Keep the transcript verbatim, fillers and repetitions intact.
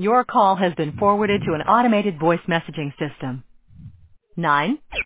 Your call has been forwarded to an automated voice messaging system. Nine